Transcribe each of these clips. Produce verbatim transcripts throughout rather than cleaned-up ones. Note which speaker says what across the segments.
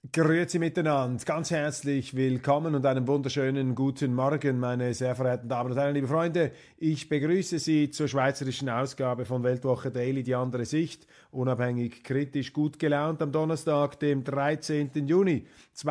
Speaker 1: Grüezi miteinander, ganz herzlich willkommen und einen wunderschönen guten Morgen, meine sehr verehrten Damen und Herren, liebe Freunde. Ich begrüße Sie zur schweizerischen Ausgabe von Weltwoche Daily, die andere Sicht, unabhängig, kritisch, gut gelaunt, am Donnerstag, dem dreizehnten Juni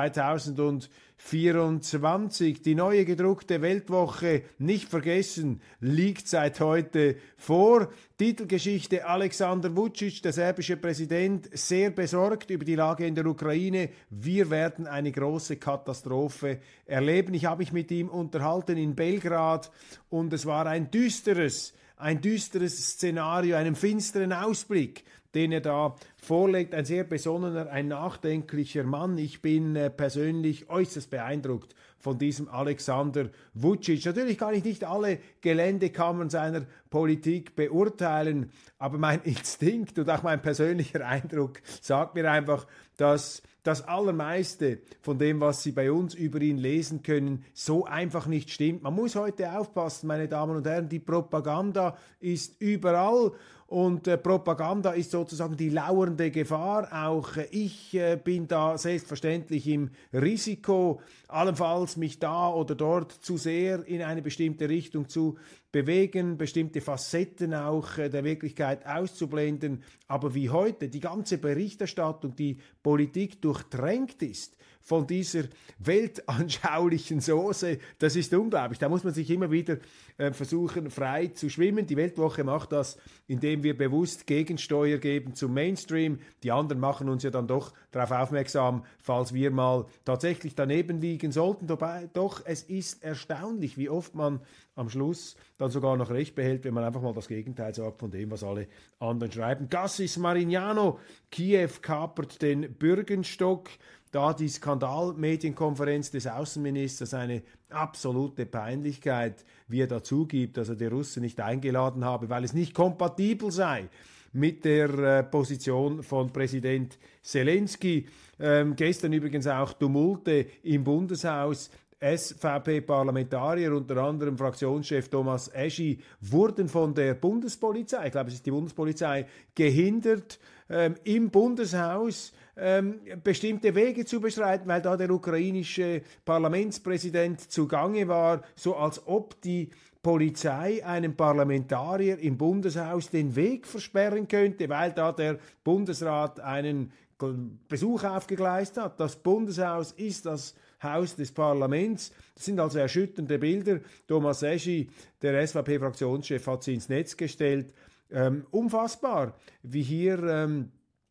Speaker 1: zweitausendvierundzwanzig. Die neue gedruckte Weltwoche, nicht vergessen, liegt seit heute vor. Titelgeschichte: Alexander Vučić, der serbische Präsident, sehr besorgt über die Lage in der Ukraine. Wir werden eine große Katastrophe erleben. Ich habe mich mit ihm unterhalten in Belgrad und es war ein düsteres, ein düsteres Szenario, einen finsteren Ausblick, den er da vorlegt. Ein sehr besonnener, ein nachdenklicher Mann. Ich bin äh, persönlich äußerst beeindruckt von diesem Alexander Vučić. Natürlich kann ich nicht alle Geländekammern seiner Politik beurteilen, aber mein Instinkt und auch mein persönlicher Eindruck sagt mir einfach, dass das Allermeiste von dem, was Sie bei uns über ihn lesen können, so einfach nicht stimmt. Man muss heute aufpassen, meine Damen und Herren, die Propaganda ist überall. Und äh, Propaganda ist sozusagen die lauernde Gefahr. Auch äh, ich äh, bin da selbstverständlich im Risiko, allenfalls mich da oder dort zu sehr in eine bestimmte Richtung zu bewegen, bestimmte Facetten auch äh, der Wirklichkeit auszublenden. Aber wie heute die ganze Berichterstattung, die Politik durchtränkt ist von dieser weltanschaulichen Soße, das ist unglaublich. Da muss man sich immer wieder äh, versuchen, frei zu schwimmen. Die Weltwoche macht das, indem wir bewusst Gegensteuer geben zum Mainstream. Die anderen machen uns ja dann doch darauf aufmerksam, falls wir mal tatsächlich daneben liegen sollten. Dabei, doch, es ist erstaunlich, wie oft man am Schluss dann sogar noch recht behält, wenn man einfach mal das Gegenteil sagt von dem, was alle anderen schreiben. Gassis Marignano, Kiew kapert den Bürgenstock. Da die Skandalmedienkonferenz des Außenministers, eine absolute Peinlichkeit, wie er dazu gibt, dass er die Russen nicht eingeladen habe, weil es nicht kompatibel sei mit der äh, Position von Präsident Zelensky. Ähm, gestern übrigens auch Tumulte im Bundeshaus. S V P-Parlamentarier, unter anderem Fraktionschef Thomas Eschi, wurden von der Bundespolizei, ich glaube es ist die Bundespolizei, gehindert, ähm, im Bundeshaus ähm, bestimmte Wege zu beschreiten, weil da der ukrainische Parlamentspräsident zugange war, so als ob die Polizei einem Parlamentarier im Bundeshaus den Weg versperren könnte, weil da der Bundesrat einen Besuch aufgegleist hat. Das Bundeshaus ist das Haus des Parlaments. Das sind also erschütternde Bilder. Thomas Eschi, der S V P-Fraktionschef, hat sie ins Netz gestellt. Ähm, unfassbar, wie hier ähm,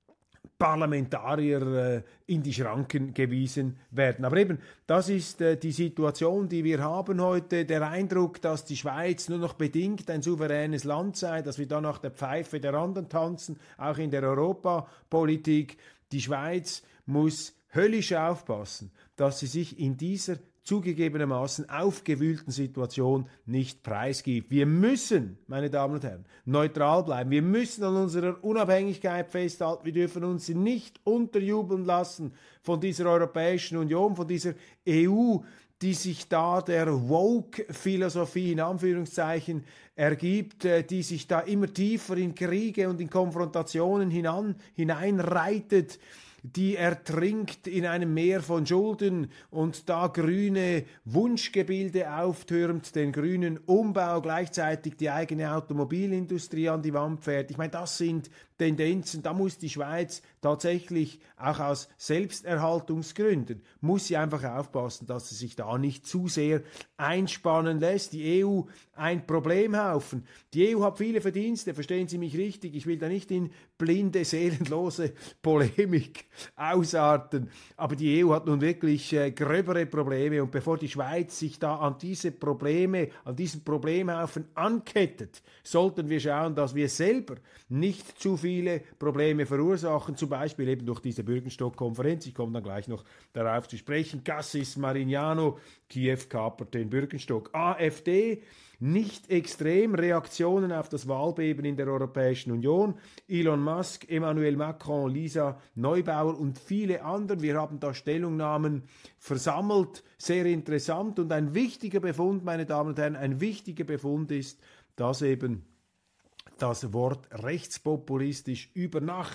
Speaker 1: Parlamentarier äh, in die Schranken gewiesen werden. Aber eben, das ist äh, die Situation, die wir haben heute. Der Eindruck, dass die Schweiz nur noch bedingt ein souveränes Land sei, dass wir da nach der Pfeife der anderen tanzen, auch in der Europapolitik. Die Schweiz muss höllisch aufpassen, dass sie sich in dieser zugegebenermaßen aufgewühlten Situation nicht preisgibt. Wir müssen, meine Damen und Herren, neutral bleiben. Wir müssen an unserer Unabhängigkeit festhalten. Wir dürfen uns nicht unterjubeln lassen von dieser Europäischen Union, von dieser E U, die sich da der Woke-Philosophie in Anführungszeichen ergibt, die sich da immer tiefer in Kriege und in Konfrontationen hinan, hineinreitet, die ertrinkt in einem Meer von Schulden und da grüne Wunschgebilde auftürmt, den grünen Umbau, gleichzeitig die eigene Automobilindustrie an die Wand fährt. Ich meine, das sind Tendenzen, da muss die Schweiz tatsächlich auch aus Selbsterhaltungsgründen, muss sie einfach aufpassen, dass sie sich da nicht zu sehr einspannen lässt. Die E U, ein Problemhaufen. Die E U hat viele Verdienste, verstehen Sie mich richtig, ich will da nicht in blinde, seelenlose Polemik ausarten, aber die E U hat nun wirklich äh, gröbere Probleme und bevor die Schweiz sich da an diese Probleme, an diesen Problemhaufen ankettet, sollten wir schauen, dass wir selber nicht zu viele Probleme verursachen, zum Beispiel eben durch diese Bürgenstock-Konferenz. Ich komme dann gleich noch darauf zu sprechen. Gassis Marignano, Kiew kapert den Bürgenstock. AfD, nicht extrem, Reaktionen auf das Wahlbeben in der Europäischen Union. Elon Musk, Emmanuel Macron, Lisa Neubauer und viele andere. Wir haben da Stellungnahmen versammelt. Sehr interessant und ein wichtiger Befund, meine Damen und Herren, ein wichtiger Befund ist, dass eben das Wort rechtspopulistisch über Nacht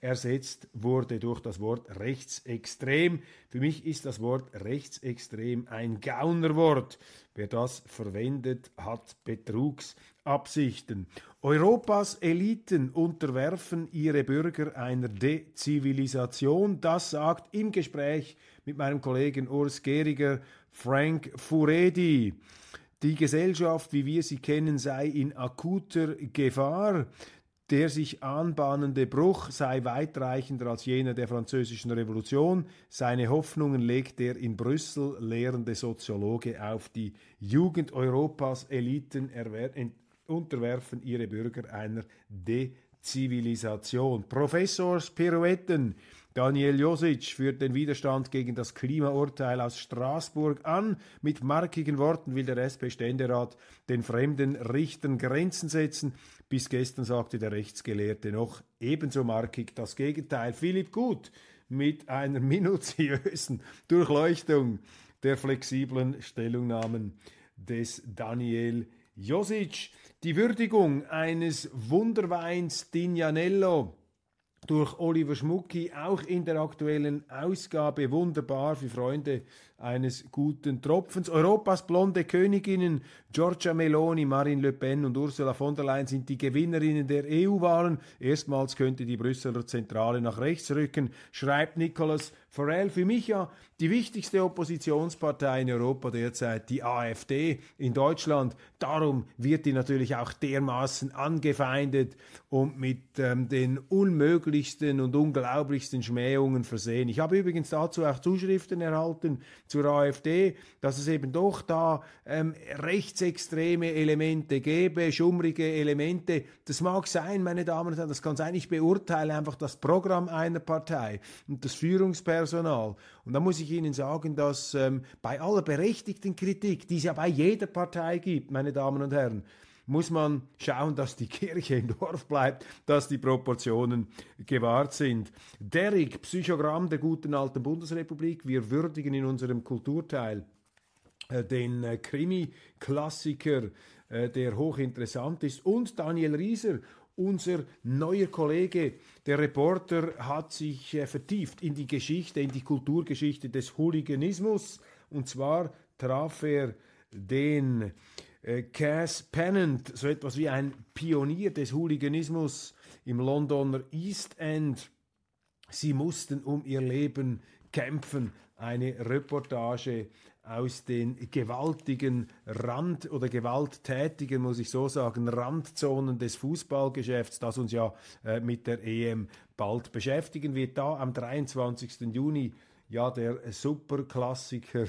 Speaker 1: ersetzt wurde durch das Wort rechtsextrem. Für mich ist das Wort rechtsextrem ein Gaunerwort. Wer das verwendet, hat Betrugsabsichten. Europas Eliten unterwerfen ihre Bürger einer Dezivilisation. Das sagt im Gespräch mit meinem Kollegen Urs Gehriger Frank Furedi. Die Gesellschaft, wie wir sie kennen, sei in akuter Gefahr. Der sich anbahnende Bruch sei weitreichender als jener der Französischen Revolution. Seine Hoffnungen legt der in Brüssel lehrende Soziologe auf die Jugend Europas. Eliten unterwerfen ihre Bürger einer Dezivilisation. Professors Pirouetten. Daniel Josic führt den Widerstand gegen das Klimaurteil aus Straßburg an. Mit markigen Worten will der S P-Ständerat den fremden Richtern Grenzen setzen. Bis gestern sagte der Rechtsgelehrte noch ebenso markig das Gegenteil. Philipp Gut mit einer minutiösen Durchleuchtung der flexiblen Stellungnahmen des Daniel Josic. Die Würdigung eines Wunderweins Dignanello durch Oliver Schmucki, auch in der aktuellen Ausgabe, wunderbar für Freunde eines guten Tropfens. Europas blonde Königinnen Giorgia Meloni, Marine Le Pen und Ursula von der Leyen sind die Gewinnerinnen der E U-Wahlen. Erstmals könnte die Brüsseler Zentrale nach rechts rücken, schreibt Nicolas Farrell. Für mich ja die wichtigste Oppositionspartei in Europa derzeit, die AfD in Deutschland. Darum wird die natürlich auch dermaßen angefeindet und mit ähm, den unmöglichsten und unglaublichsten Schmähungen versehen. Ich habe übrigens dazu auch Zuschriften erhalten zur AfD, dass es eben doch da ähm, rechtsextreme Elemente gäbe, schummrige Elemente. Das mag sein, meine Damen und Herren, das kann sein. Ich beurteile einfach das Programm einer Partei und das Führungspersonal. Und da muss ich Ihnen sagen, dass ähm, bei aller berechtigten Kritik, die es ja bei jeder Partei gibt, meine Damen und Herren, muss man schauen, dass die Kirche im Dorf bleibt, dass die Proportionen gewahrt sind. Derrick, Psychogramm der guten alten Bundesrepublik. Wir würdigen in unserem Kulturteil äh, den äh, Krimi-Klassiker, äh, der hochinteressant ist. Und Daniel Rieser, unser neuer Kollege, der Reporter, hat sich äh, vertieft in die Geschichte, in die Kulturgeschichte des Hooliganismus. Und zwar traf er den Cass Pennant, so etwas wie ein Pionier des Hooliganismus im Londoner East End. Sie mussten um ihr Leben kämpfen. Eine Reportage aus den gewaltigen Rand- oder gewalttätigen, muss ich so sagen, Randzonen des Fußballgeschäfts, das uns ja äh, mit der E M bald beschäftigen wird. Da am dreiundzwanzigsten Juni, ja, der Superklassiker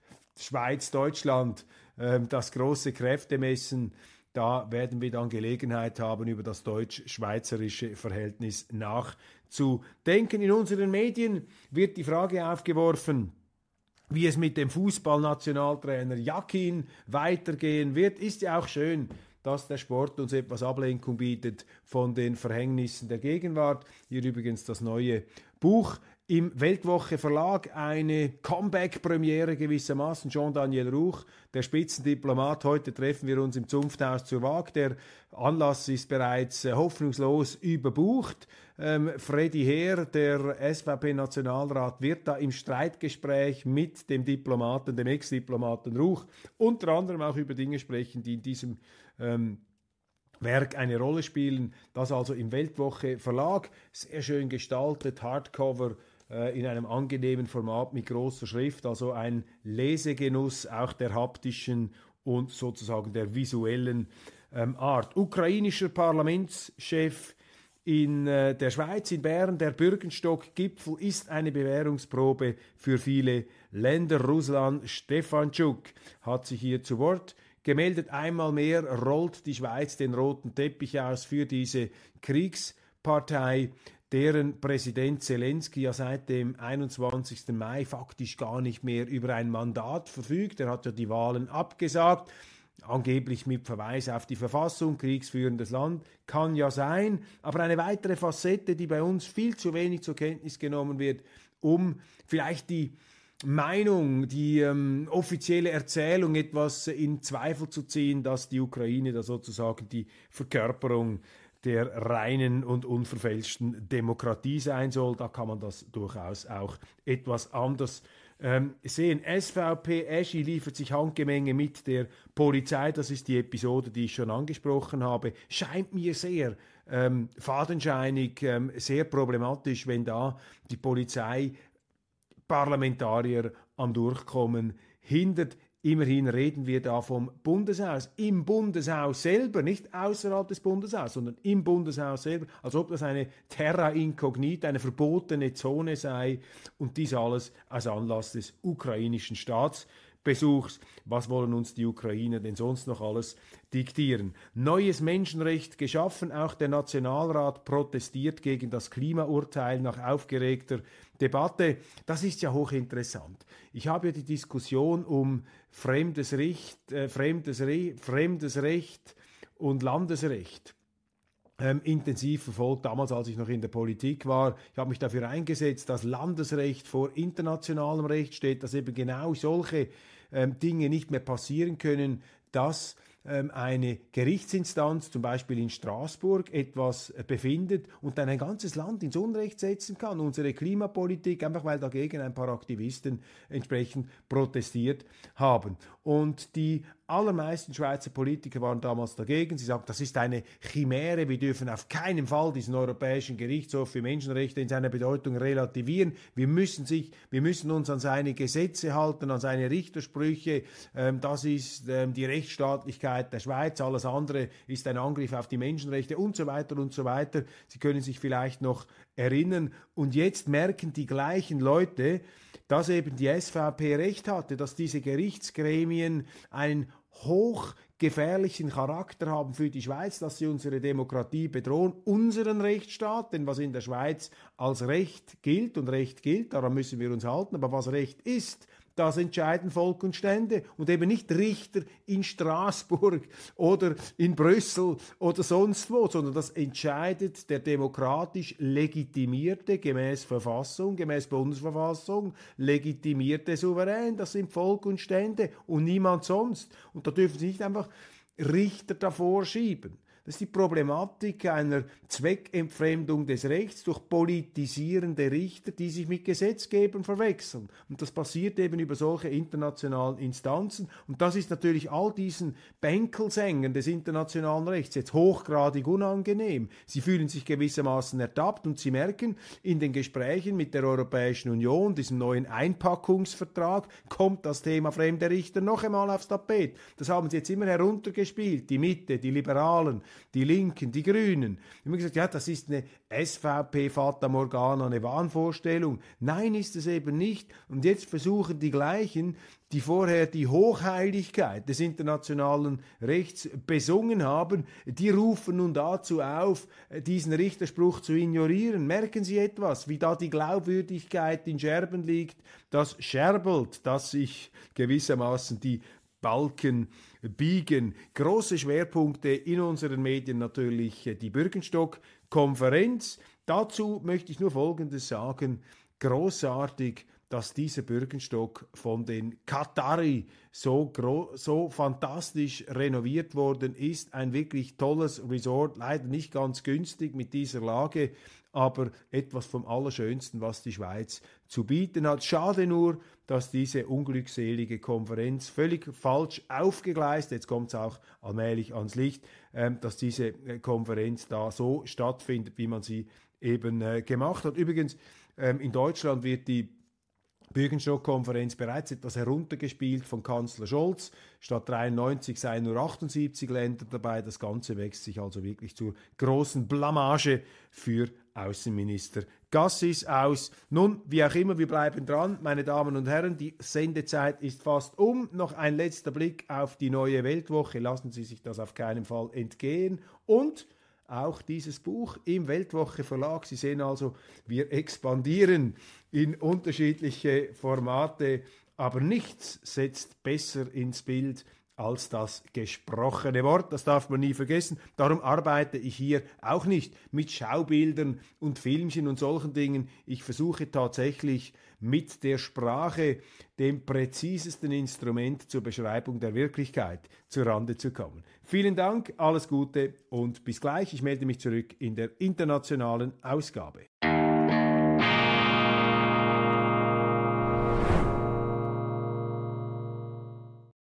Speaker 1: Schweiz-Deutschland, das große Kräftemessen. Da werden wir dann Gelegenheit haben, über das deutsch-schweizerische Verhältnis nachzudenken. In unseren Medien wird die Frage aufgeworfen, wie es mit dem Fußballnationaltrainer Jakin weitergehen wird. Ist ja auch schön, dass der Sport uns etwas Ablenkung bietet von den Verhängnissen der Gegenwart. Hier übrigens das neue Buch im Weltwoche Verlag, eine Comeback-Premiere gewissermaßen. Jean-Daniel Ruch, der Spitzendiplomat. Heute treffen wir uns im Zunfthaus zur Waag. Der Anlass ist bereits äh, hoffnungslos überbucht. Ähm, Freddy Heer, der S V P-Nationalrat, wird da im Streitgespräch mit dem Diplomaten, dem Ex-Diplomaten Ruch, unter anderem auch über Dinge sprechen, die in diesem ähm, Werk eine Rolle spielen. Das also im Weltwoche Verlag, sehr schön gestaltet, Hardcover, in einem angenehmen Format mit großer Schrift, also ein Lesegenuss auch der haptischen und sozusagen der visuellen ähm, Art. Ukrainischer Parlamentschef in äh, der Schweiz, in Bern, der Bürgenstock-Gipfel ist eine Bewährungsprobe für viele Länder. Ruslan Stefanschuk hat sich hier zu Wort gemeldet. Einmal mehr rollt die Schweiz den roten Teppich aus für diese Kriegspartei, deren Präsident Zelensky ja seit dem einundzwanzigsten Mai faktisch gar nicht mehr über ein Mandat verfügt. Er hat ja die Wahlen abgesagt, angeblich mit Verweis auf die Verfassung, kriegsführendes Land, kann ja sein. Aber eine weitere Facette, die bei uns viel zu wenig zur Kenntnis genommen wird, um vielleicht die Meinung, die ähm, offizielle Erzählung etwas in Zweifel zu ziehen, dass die Ukraine da sozusagen die Verkörperung der reinen und unverfälschten Demokratie sein soll. Da kann man das durchaus auch etwas anders ähm, sehen. S V P Eschi liefert sich Handgemenge mit der Polizei. Das ist die Episode, die ich schon angesprochen habe. Scheint mir sehr ähm, fadenscheinig, ähm, sehr problematisch, wenn da die Polizei Parlamentarier am Durchkommen hindert. Immerhin reden wir da vom Bundeshaus. Im Bundeshaus selber, nicht außerhalb des Bundeshauses, sondern im Bundeshaus selber, als ob das eine Terra Incognita, eine verbotene Zone sei und dies alles als Anlass des ukrainischen Staatsbesuchs. Was wollen uns die Ukrainer denn sonst noch alles diktieren? Neues Menschenrecht geschaffen, auch der Nationalrat protestiert gegen das Klimaurteil nach aufgeregter Debatte. Das ist ja hochinteressant. Ich habe ja die Diskussion um fremdes Recht, äh, fremdes, Re fremdes Recht und Landesrecht ähm, intensiv verfolgt, damals als ich noch in der Politik war. Ich habe mich dafür eingesetzt, dass Landesrecht vor internationalem Recht steht, dass eben genau solche ähm, Dinge nicht mehr passieren können, dass ähm, eine Gerichtsinstanz, zum Beispiel in Straßburg, etwas äh, befindet und dann ein ganzes Land ins Unrecht setzen kann. Unsere Klimapolitik, einfach weil dagegen ein paar Aktivisten entsprechend protestiert haben. Und die allermeisten Schweizer Politiker waren damals dagegen. Sie sagten, das ist eine Chimäre, wir dürfen auf keinen Fall diesen Europäischen Gerichtshof für Menschenrechte in seiner Bedeutung relativieren. Wir müssen, sich, wir müssen uns an seine Gesetze halten, an seine Richtersprüche. Ähm, das ist ähm, die Rechtsstaatlichkeit der Schweiz. Alles andere ist ein Angriff auf die Menschenrechte und so weiter und so weiter. Sie können sich vielleicht noch erinnern. Und jetzt merken die gleichen Leute, dass eben die S V P recht hatte, dass diese Gerichtsgremien einen hochgefährlichen Charakter haben für die Schweiz, dass sie unsere Demokratie bedrohen, unseren Rechtsstaat, denn was in der Schweiz als Recht gilt und Recht gilt, daran müssen wir uns halten, aber was Recht ist, das entscheiden Volk und Stände und eben nicht Richter in Straßburg oder in Brüssel oder sonst wo, sondern das entscheidet der demokratisch legitimierte, gemäß Verfassung, gemäß Bundesverfassung, legitimierte Souverän, das sind Volk und Stände und niemand sonst. Und da dürfen Sie nicht einfach Richter davor schieben. Das ist die Problematik einer Zweckentfremdung des Rechts durch politisierende Richter, die sich mit Gesetzgebern verwechseln. Und das passiert eben über solche internationalen Instanzen. Und das ist natürlich all diesen Bänkelsängern des internationalen Rechts jetzt hochgradig unangenehm. Sie fühlen sich gewissermaßen ertappt und sie merken, in den Gesprächen mit der Europäischen Union, diesem neuen Einpackungsvertrag, kommt das Thema fremde Richter noch einmal aufs Tapet. Das haben sie jetzt immer heruntergespielt, die Mitte, die Liberalen, die Linken, die Grünen. Immer gesagt, ja, das ist eine S V P-Fata Morgana, eine Wahnvorstellung. Nein, ist es eben nicht. Und jetzt versuchen die gleichen, die vorher die Hochheiligkeit des internationalen Rechts besungen haben, die rufen nun dazu auf, diesen Richterspruch zu ignorieren. Merken Sie etwas, wie da die Glaubwürdigkeit in Scherben liegt? Das scherbelt, dass sich gewissermaßen die Balken biegen. Große Schwerpunkte in unseren Medien natürlich die Bürgenstock-Konferenz. Dazu möchte ich nur Folgendes sagen. Großartig, dass dieser Bürgenstock von den Qatari so, so fantastisch renoviert worden ist. Ein wirklich tolles Resort, leider nicht ganz günstig mit dieser Lage, aber etwas vom Allerschönsten, was die Schweiz zu bieten hat. Schade nur, dass diese unglückselige Konferenz völlig falsch aufgegleist, jetzt kommt es auch allmählich ans Licht, äh, dass diese Konferenz da so stattfindet, wie man sie eben äh, gemacht hat. Übrigens, äh, in Deutschland wird die Bürgenstock-Konferenz bereits etwas heruntergespielt von Kanzler Scholz. Statt dreiundneunzig seien nur achtundsiebzig Länder dabei. Das Ganze wächst sich also wirklich zur großen Blamage für Außenminister Gassis aus. Nun, wie auch immer, wir bleiben dran, meine Damen und Herren. Die Sendezeit ist fast um. Noch ein letzter Blick auf die neue Weltwoche. Lassen Sie sich das auf keinen Fall entgehen. Und auch dieses Buch im Weltwoche Verlag. Sie sehen also, wir expandieren in unterschiedliche Formate, aber nichts setzt besser ins Bild als das gesprochene Wort. Das darf man nie vergessen. Darum arbeite ich hier auch nicht mit Schaubildern und Filmchen und solchen Dingen. Ich versuche tatsächlich mit der Sprache, dem präzisesten Instrument zur Beschreibung der Wirklichkeit, zur Rande zu kommen. Vielen Dank, alles Gute und bis gleich. Ich melde mich zurück in der internationalen Ausgabe.